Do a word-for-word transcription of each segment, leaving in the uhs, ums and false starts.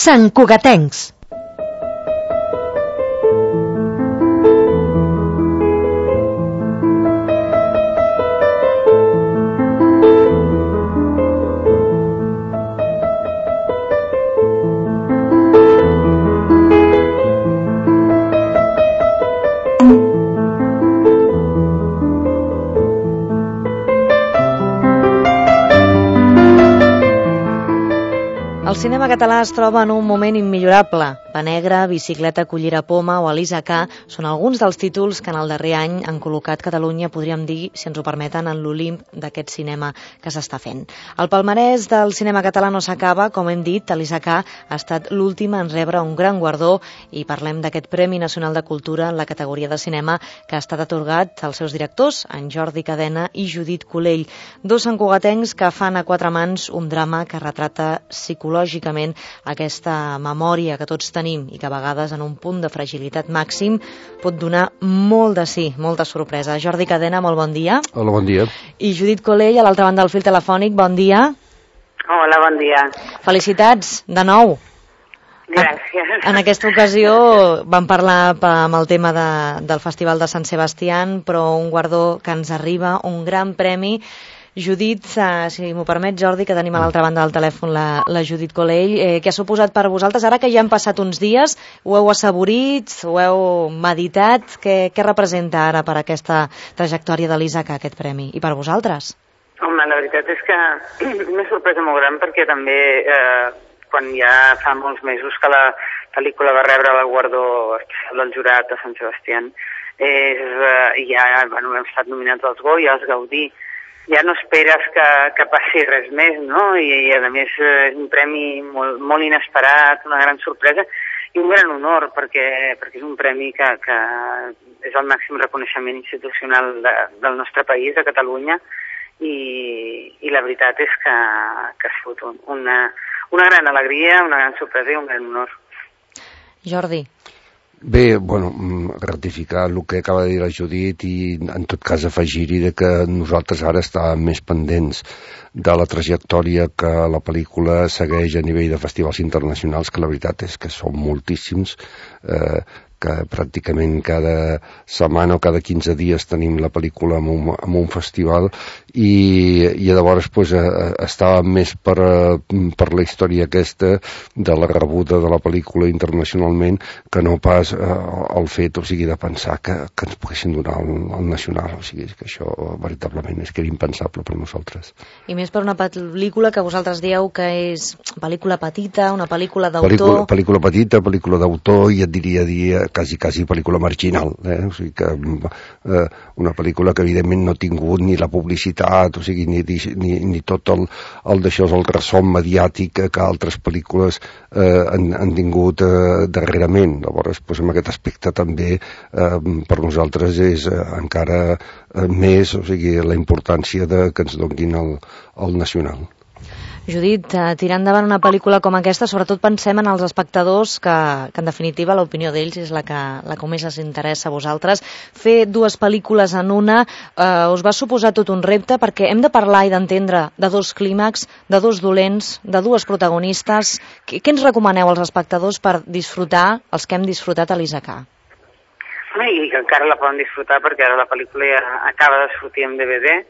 Santcugatencs. El cinema català es troba en un moment immillorable. Pa Negra, Bicicleta, Cullera Poma o Elisa K són alguns dels títols que en el darrer any han col·locat Catalunya, podríem dir, si ens ho permeten, en l'Olimp d'aquest cinema que s'està fent. El palmarès del cinema català no s'acaba, com hem dit, Elisa K ha estat l'última en rebre un gran guardó i parlem d'aquest Premi Nacional de Cultura en la categoria de cinema que ha estat atorgat als seus directors, en Jordi Cadena i Judit Colell, dos santcugatencs que fan a quatre mans un drama que retrata psicològicament aquesta memòria que tots tenim i que a vegades en un punt de fragilitat màxim pot donar molt de sí, molta sorpresa. Jordi Cadena, molt bon dia. Hola, bon dia. I Judit Colell, a l'altra banda del fil telefònic, bon dia. Hola, bon dia. Felicitats, de nou. Gràcies. En aquesta ocasió vam parlar amb el tema de, del Festival de Sant Sebastián, però un guardó que ens arriba, un gran premi. Judit, eh, si m'ho permet, Jordi, que tenim a l'altra banda del telèfon la, la Judit Colell, eh, què ha suposat per vosaltres, ara que ja han passat uns dies, ho heu assaborit, ho heu meditat, què, què representa ara per aquesta trajectòria de l'I S A C aquest premi, i per vosaltres? Home, la veritat és que una sorpresa molt gran, perquè també eh, quan ja fa molts mesos que la pel·lícula va rebre el guardó especial del jurat de Sant Sebastián, és, eh, ja bueno, hem estat nominats als Goya, als Gaudí, ja no esperes que, que passi res més, no? I, i a més és un premi molt, molt inesperat, una gran sorpresa i un gran honor, perquè, perquè és un premi que, que és el màxim reconeixement institucional de, del nostre país, de Catalunya, i, i la veritat és que, que ha sigut una, una gran alegria, una gran sorpresa i un gran honor. Jordi. Bé, bueno, ratificar el que acaba de dir la Judit i en tot cas afegir-hi de que nosaltres ara estàvem més pendents de la trajectòria que la pel·lícula segueix a nivell de festivals internacionals, que la veritat és que són moltíssims, eh, que pràcticament cada setmana o cada quinze dies tenim la pel·lícula en un, en un festival i, i llavors pues, eh, estava més per, per la història aquesta de la rebuda de la pel·lícula internacionalment que no pas eh, el fet, o sigui, de pensar que, que ens poguessin donar el, el nacional, o sigui, que això veritablement és que era impensable per nosaltres. I més per una pel·lícula que vosaltres dieu que és pel·lícula petita, una pel·lícula d'autor... Pel·lícula, pel·lícula petita, pel·lícula d'autor, i et diria dir quasi, quasi pel·lícula marginal, eh? O sigui que eh, una pel·lícula que evidentment no ha tingut ni la publicitat, o sigui, ni, ni, ni tot el, el d'això, el ressò mediàtic que altres pel·lícules eh, han, han tingut eh, darrerament. Llavors, doncs, en aquest aspecte també eh, per nosaltres és eh, encara eh, més, o sigui, la importància de que ens donin el, el nacional. Judit, eh, tirar endavant una pel·lícula com aquesta, sobretot pensem en els espectadors, que, que en definitiva l'opinió d'ells és la que, la que més us interessa a vosaltres. Fer dues pel·lícules en una eh, us va suposar tot un repte, perquè hem de parlar i d'entendre de dos clímax, de dos dolents, de dues protagonistes. Què, què ens recomaneu als espectadors per disfrutar els que hem disfrutat a l'I S A C? I que encara la poden disfrutar, perquè ara la pel·lícula ja acaba de sortir en D V D,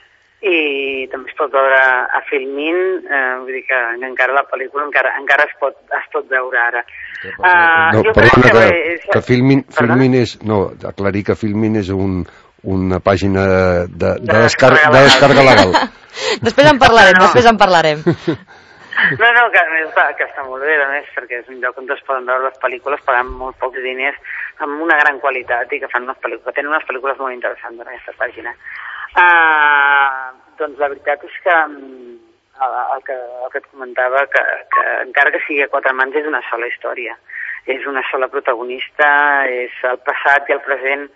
i també es pot veure a Filmin, eh, vull dir que encara la pel·lícula encara, encara es, pot, es pot veure ara. Uh, no, perdona, que, que, que Filmin, Filmin és, no, aclarir que Filmin és un, una pàgina de, de, de, descarga, de descarga legal. Després en parlarem, no, no. després en parlarem. No, no, que, està, que està molt bé, a més, perquè és un lloc on es poden veure les pel·lícules pagant molt pocs diners, amb una gran qualitat, i que fan unes pel·lícules, que tenen unes pel·lícules molt interessants en aquesta pàgina. Uh, doncs la veritat és que el, el, que, el que et comentava, que, que encara que sigui a quatre mans és una sola història, és una sola protagonista, és el passat i el present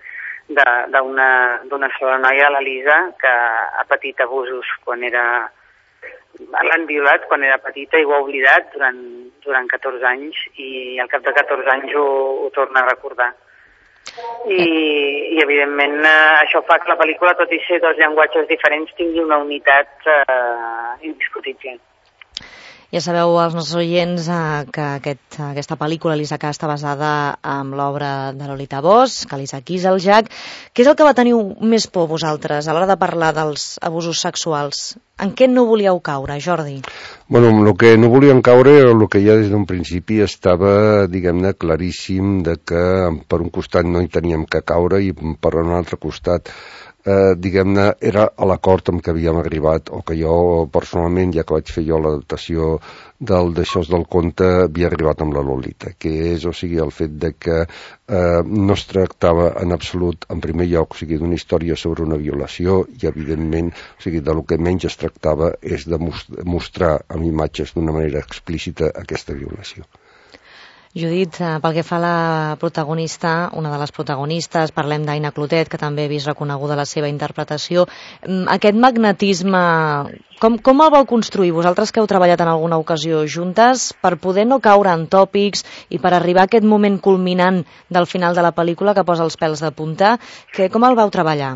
d'una sola noia, l'Elisa, que ha patit abusos quan era... l'han violat quan era petita i ho ha oblidat durant, durant catorze anys, i al cap de catorze anys ho, ho torna a recordar. I, i evidentment eh, això fa que la pel·lícula, tot i ser dos llenguatges diferents, tingui una unitat eh, indiscutible. Ja sabeu, els nostres oients, eh, que aquest, aquesta pel·lícula, Elisa K, està basada en l'obra de Lolita Bosch, que Elisa Kieseljak. Què és el que va tenir més por vosaltres a l'hora de parlar dels abusos sexuals? En què no volíeu caure, Jordi? Bueno, el que no volíem caure era el que ja des d'un principi estava, diguem-ne, claríssim de que per un costat no hi teníem que caure i per un altre costat Eh, diguem-ne, era a l'acord amb què havíem arribat, o que jo personalment, ja que vaig fer jo l'adaptació del d'això del conte, havia arribat amb la Lolita, que és, o sigui, el fet de que eh, no es tractava en absolut, en primer lloc, o sigui, d'una història sobre una violació, i evidentment, o sigui, de lo que menys es tractava és de mostrar amb imatges d'una manera explícita aquesta violació. Judit, pel que fa a la protagonista, una de les protagonistes, parlem d'Aina Clotet, que també he vist reconeguda la seva interpretació. Aquest magnetisme, com, com el vau construir? Vosaltres que heu treballat en alguna ocasió juntes, per poder no caure en tòpics i per arribar a aquest moment culminant del final de la pel·lícula que posa els pèls de punta, que, com el vau treballar?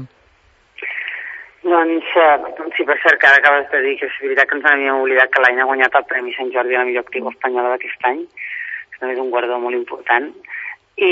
Doncs, eh, sí, per cert, que ara acabes de dir que és veritat que ens havíem oblidat que l'Aina ha guanyat el Premi Sant Jordi a la millor actriu espanyola d'aquest any. És un guardó molt important, i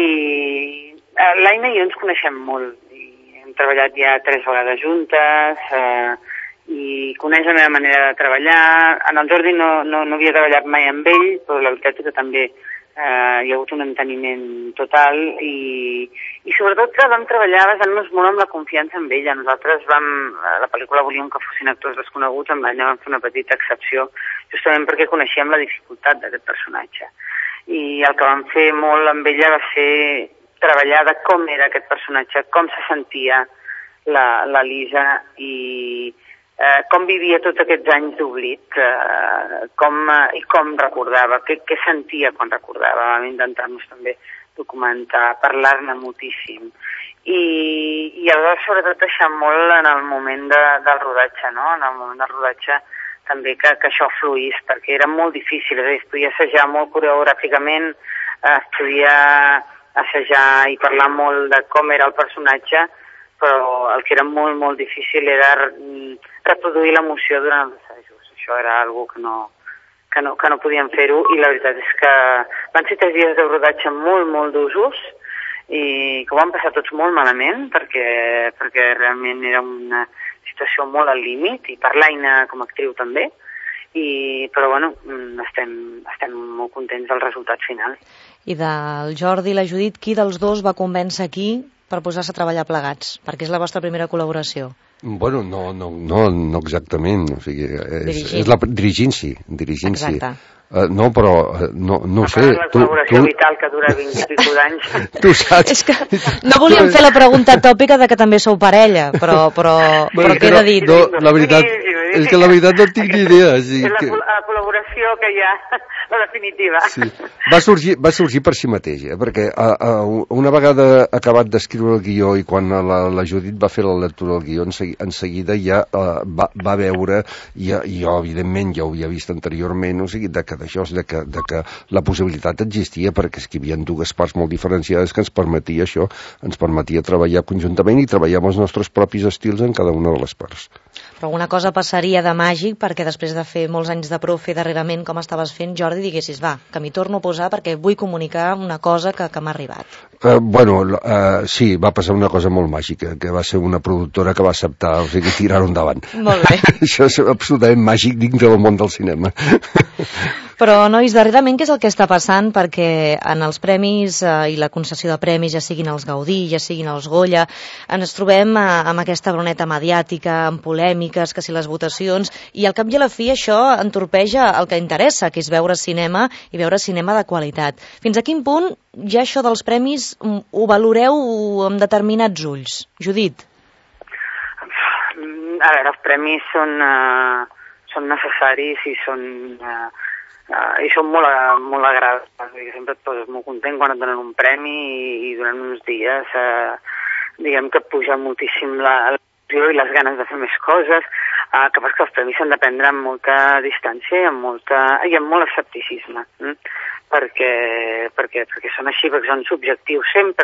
eh, l'Aina i jo ens coneixem molt, i hem treballat ja tres vegades juntes, eh, i coneix la meva manera de treballar. En el Jordi no, no, no havia treballat mai amb ell, però la veritat és que també eh, hi ha hagut un enteniment total, i, i sobretot que vam treballar basant-nos molt amb la confiança en ella. Nosaltres vam, la pel·lícula volíem que fossin actors desconeguts, amb l'Aina vam fer una petita excepció, justament perquè coneixíem la dificultat d'aquest personatge. I el que vam fer molt amb ella va ser treballar de com era aquest personatge, com se sentia la, la Lisa i eh, com vivia tots aquests anys d'oblit, eh, com, eh, i com recordava, què, què sentia quan recordava. Vam intentar-nos també documentar, parlar-ne moltíssim. I, i aleshores sobretot deixar molt en el moment de, del rodatge, no? En el moment del rodatge també que, que això fluís, perquè era molt difícil, és a dir, es podia assajar molt coreogràficament, es podia assajar i parlar molt de com era el personatge, però el que era molt, molt difícil era reproduir l'emoció durant els assajos. Això era una cosa que no, que no, que no podíem fer-ho, i la veritat és que van ser tres dies de rodatge molt, molt d'usos, i que ho vam passar tots molt malament, perquè, perquè realment era una situació molt al límit, i per l'Aina com a actriu també, i, però bueno, estem, estem molt contents del resultat final. I del Jordi i la Judit, qui dels dos va convèncer qui per posar-se a treballar plegats? Perquè és la vostra primera col·laboració. Bueno, no, no, no, no exactament, o sigui, és, és la dirigint-s'hi, dirigint-s'hi. Exacte. Uh, no, però uh, no, no ho sé. La col·laboració tu, vital que dura vint i pico d'anys. Tu saps. És que no volíem fer la pregunta tòpica de que també sou parella, però, però, però queda dit. No, la veritat, és que la veritat no tinc ni idea. Sí, és la, que... la col·laboració que hi ha, la definitiva. Sí. Va, sorgir, va sorgir per si mateix, eh? Perquè a, a, una vegada acabat d'escriure el guió i quan la, la Judit va fer la lectura del guió, en, segui, en seguida ja uh, va, va veure, i, i jo evidentment ja ho havia vist anteriorment, o sigui, de que d'això, de que, de que la possibilitat existia, perquè és que hi havia dues parts molt diferenciades que ens permetia això, ens permetia treballar conjuntament i treballar amb els nostres propis estils en cada una de les parts. Però alguna cosa passaria de màgic perquè després de fer molts anys de profe darrerament com estaves fent, Jordi, diguessis, va, que m'hi torno a posar perquè vull comunicar una cosa que, que m'ha arribat. Uh, bueno, uh, sí, va passar una cosa molt màgica, que va ser una productora que va acceptar, o sigui, tirar-ho endavant. Molt bé. Això és absolutament màgic dins del món del cinema. Però, nois, darrerament què és el que està passant? Perquè en els premis eh, i la concessió de premis, ja siguin els Gaudí, ja siguin els Goya, ens trobem eh, amb aquesta broneta mediàtica, amb polèmiques, que si les votacions, i al cap i a la fi això entorpeja el que interessa, que és veure cinema i veure cinema de qualitat. Fins a quin punt ja això dels premis ho valoreu amb determinats ulls? Judit? A veure, els premis són, uh, són necessaris i són... Uh, Uh, i són molt, molt agradables, sempre et poses molt content quan et donen un premi, i, i durant uns dies uh, diguem que puja moltíssim la il·lusió i les ganes de fer més coses, uh, que passa que els premis s'han de prendre amb molta distància i amb, molta, i amb molt escepticisme, mm? perquè, perquè, perquè són així, perquè són subjectius sempre,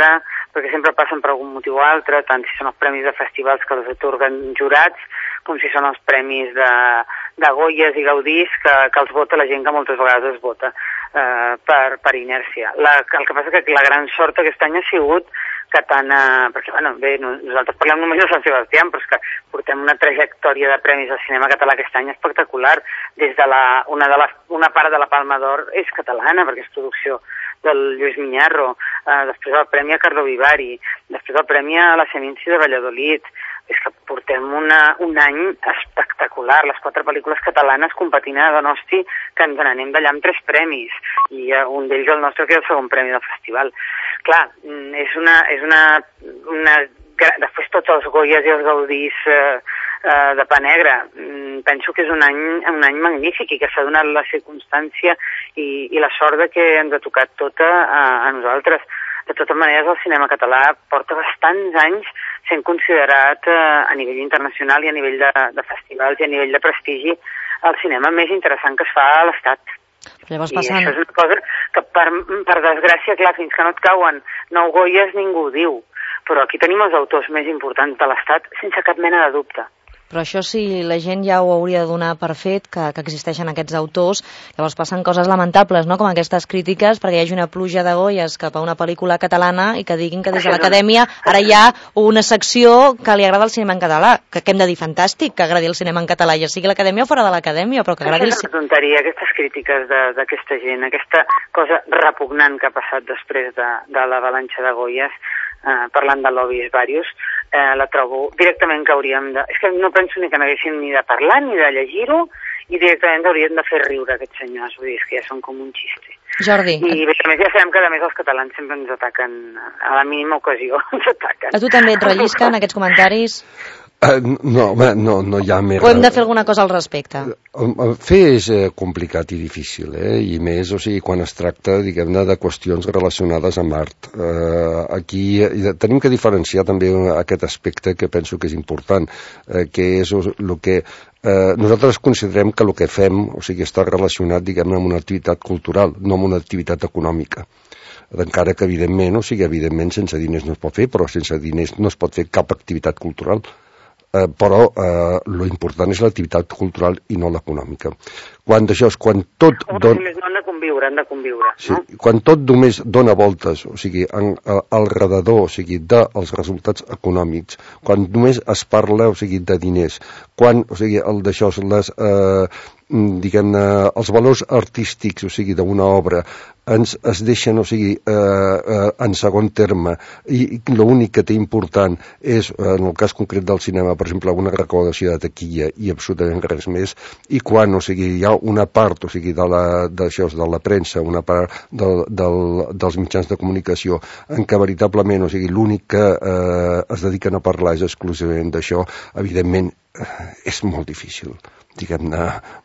perquè sempre passen per algun motiu o altre, tant si són els premis de festivals que els atorguen jurats, com si són els premis de, de Goyes i Gaudís que, que els vota la gent que moltes vegades es vota eh, per, per inèrcia. La, el que passa que la gran sort aquest any ha sigut que tant, eh, perquè bueno, bé, nosaltres parlem només de Sant Sebastià, però és que portem una trajectòria de premis al cinema català aquest any espectacular. Des de la, una, de les, una part de la Palma d'Or és catalana, perquè és producció del Lluís Miñarro, eh, després el Premi a Carlo Vivari, després el Premi a la Seminci de Valladolid. És que portem una, un any espectacular, les quatre pel·lícules catalanes competint a Donosti, que ens n'anem d'allà amb tres premis, i uh, un d'ells el nostre, que és el segon premi del festival. Clar, és una... És una, una després tots els Goyes i els Gaudís eh, eh, de Pa Negre, penso que és un any, un any magnífic i que s'ha donat la circumstància i, i la sort de que ens ha tocat tota a, a nosaltres. De totes maneres, el cinema català porta bastants anys sent considerat eh, a nivell internacional i a nivell de, de festivals i a nivell de prestigi el cinema més interessant que es fa a l'Estat. Llavors I passant... això és una cosa que, per, per desgràcia, clar, fins que no et cauen nou Goyes ningú ho diu. Però aquí tenim els autors més importants de l'Estat sense cap mena de dubte. Però això sí, la gent ja ho hauria de donar per fet, que, que existeixen aquests autors. Llavors passen coses lamentables, no?, com aquestes crítiques, perquè hi hagi una pluja de Goyes cap a una pel·lícula catalana i que diguin que des de l'Acadèmia ara hi ha una secció que li agrada el cinema en català. Que, que hem de dir fantàstic, que agradi el cinema en català, ja sigui l'Acadèmia o fora de l'Acadèmia, però que agradi el cinema. És una tonteria, aquestes crítiques d'aquesta gent, aquesta cosa repugnant que ha passat després de, de l'avalanxa de Goyes, eh, parlant de lobbies varios, eh, la trobo directament que hauríem de... És que no penso ni que n'haguéssim ni de parlar ni de llegir-ho, i directament hauríem de fer riure aquests senyors, vull dir, que ja són com un xiste. Jordi. I bé, a més ja sabem que a més els catalans sempre ens ataquen, a la mínima ocasió ens ataquen. A tu també et rellisquen aquests comentaris? Uh, no, home, no, no hi ha més... O hem de fer alguna cosa al respecte? Uh, fer és uh, complicat i difícil, eh? I més, o sigui, quan es tracta, diguem-ne, de qüestions relacionades amb art. Uh, aquí uh, tenim que diferenciar també aquest aspecte que penso que és important, uh, que és el que... Uh, nosaltres considerem que el que fem, o sigui, està relacionat, diguem-ne, amb una activitat cultural, no amb una activitat econòmica. Encara que, evidentment, o sigui, evidentment, sense diners no es pot fer, però sense diners no es pot fer cap activitat cultural. Eh, però eh, lo important és l'activitat cultural i no l'econòmica. Quan d'això és quan tot... Don... No han de conviure, han de conviure. Sí, no? Quan tot només dona voltes, o sigui, en, a, al redador, o sigui, dels resultats econòmics, quan només es parla, o sigui, de diners, quan, o sigui, el d'això, les... Eh, diguem-ne, els valors artístics, o sigui, d'una obra, ens es deixen, o sigui, eh, eh, en segon terme, i, i l'únic que té important és, en el cas concret del cinema, per exemple, una recaudació de taquilla i absolutament res més, i quan, o sigui, hi ha una part, o sigui, de la, d'això, de la premsa, una part del, del, dels mitjans de comunicació, en què veritablement, o sigui, l'únic que eh, es dediquen a parlar és exclusivament d'això, evidentment, eh, és molt difícil. diguem-ne,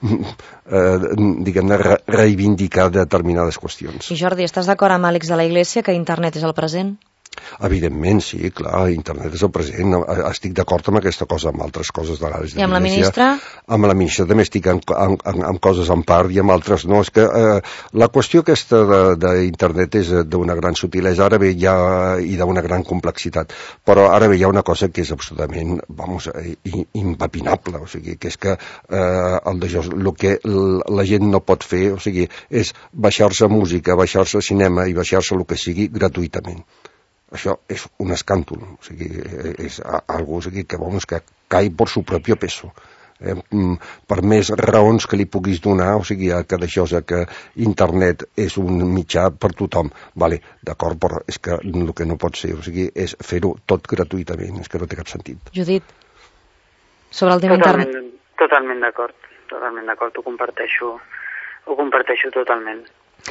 eh, diguem-ne re reivindicar determinades qüestions. I Jordi, estàs d'acord amb Àlex de la Iglesia que internet és el present? Evidentment, sí, clar, internet és el present. Estic d'acord amb aquesta cosa, amb altres coses de l'Àlex de la Iglesia. I amb la ministra? Amb la ministra també estic en, en, en, en coses en part i amb altres no. És que eh, la qüestió aquesta d'internet és d'una gran sutilesa, ara bé hi ha, i d'una gran complexitat, però ara bé hi ha una cosa que és absolutament, vamos, impepinable, o sigui, que és que eh, el, de jo, el que la gent no pot fer, o sigui, és baixar-se música, baixar-se cinema i baixar-se el que sigui gratuïtament. Això és un escàndol, o sigui, és algo, o sigui, que, vamos, que cai per su propi peso. Eh, per més raons que li puguis donar, o sigui, que d'això, que internet és un mitjà per tothom, vale, d'acord, però és que el que no pot ser, o sigui, és fer-ho tot gratuïtament, és que no té cap sentit. Judit, sobre el tema internet... Totalment d'acord, totalment d'acord, ho comparteixo, ho comparteixo totalment.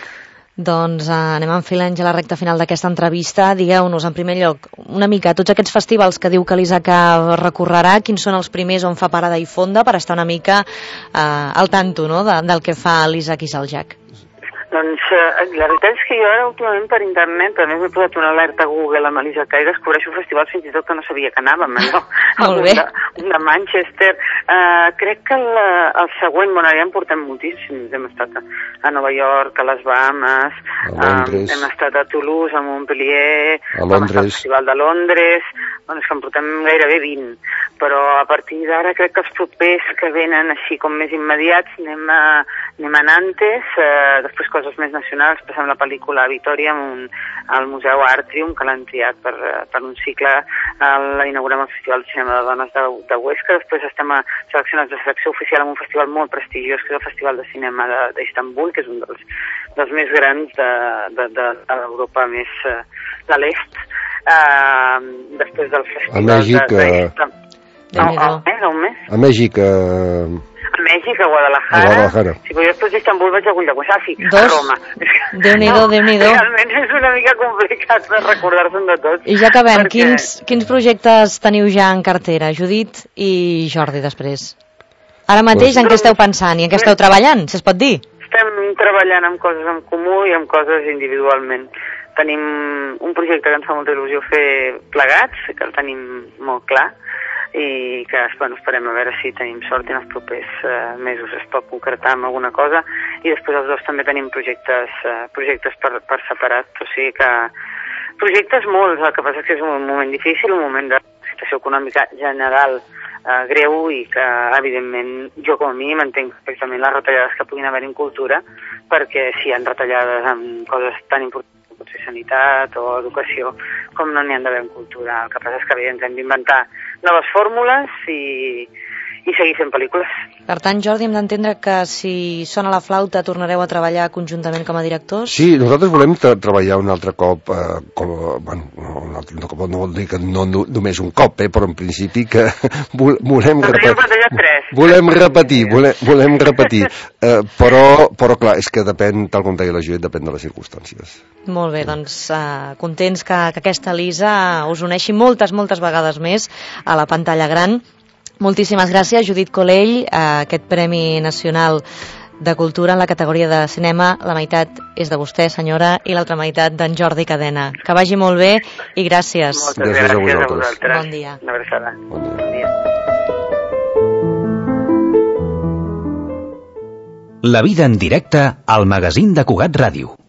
Doncs eh, anem enfilant ja la recta final d'aquesta entrevista. Digueu-nos, en primer lloc, una mica, tots aquests festivals que diu que l'Isaac recorrerà, quins són els primers on fa parada i fonda per estar una mica eh, al tanto, no?, de, del que fa l'Isaac Issaljach? Doncs eh, la veritat és que jo ara últimament per internet, a més m'he posat una alerta a Google amb Elisa K i descobreixo festivals fins i tot que no sabia que anàvem, allò. Molt bé. Un de, un de Manchester. Uh, crec que el, el següent, bueno, ja en portem moltíssims. Hem estat a, a Nova York, a les Bahamas, a um, hem estat a Toulouse, a Montpellier, a Londres, al Festival de Londres, bueno, és que en portem gairebé vint, però a partir d'ara crec que els propers que venen així com més immediats anem a, anem a Nantes, eh, després coses més nacionals, passem la pel·lícula a Vitoria amb un, al Museu Artrium, que l'han triat per, per un cicle, l'inaugurem al Festival de Cinema de Dones de, de Huesca, després estem a seleccionats de selecció oficial en un festival molt prestigiós, que és el Festival de Cinema d'Istanbul, que és un dels, dels més grans de, de, de, de l'Europa més uh, de l'est. Uh, després del festival a Mèxic, de, de, de, de, a, a, a Mèxic, uh... a Mèxic, a Guadalajara, a Guadalajara. Sí, però després d'Istanbul vaig a algun lloc, ah, sí, Dos. a Roma. Déu-n'hi-do, no, Déu-n'hi-do. Realment és una mica complicat de recordar-se'n de tots. I ja acabem, perquè... quins, quins projectes teniu ja en cartera, Judit i Jordi, després? Ara mateix pues, en què esteu pensant i en què esteu treballant, si es pot dir? Estem treballant amb coses en comú i amb coses individualment. Tenim un projecte que ens fa molta il·lusió fer plegats, que el tenim molt clar, i que bueno, esperem a veure si tenim sort i en els propers uh, mesos es pot concretar amb alguna cosa, i després els dos també tenim projectes, uh, projectes per, per separat, o sigui que projectes molts, el que passa és que és un moment difícil, un moment de situació econòmica general uh, greu, i que evidentment jo com a mínim entenc perfectament les retallades que puguin haver en cultura, perquè si hi ha retallades en coses tan importants, potser sanitat o educació, com no n'hi han d'haver en cultura. El que passa és que ens hem d'inventar noves fórmules i, i seguir fent pel·lícules. Per tant, Jordi, hem d'entendre que si sona la flauta tornareu a treballar conjuntament com a directors? Sí, nosaltres volem tra treballar un altre cop, eh, com, bueno, no, un altre cop, no vol dir que no, no només un cop, eh, però en principi que volem repetir. Volem repetir, volem, volem repetir. Eh, però, però clar, és que depèn, tal com deia la Judit, depèn de les circumstàncies. Molt bé, doncs uh, contents que, que aquesta Elisa us uneixi moltes, moltes vegades més a la pantalla gran. Moltíssimes gràcies, Judit Colell, uh, aquest Premi Nacional de Cultura en la categoria de cinema. La meitat és de vostè, senyora, i l'altra meitat d'en Jordi Cadena. Que vagi molt bé i gràcies. Moltes gràcies, gràcies a vosaltres. A vosaltres. Bon dia. Una abraçada. Bon dia. Bon dia. La vida en directe al magazín de Cugat Ràdio.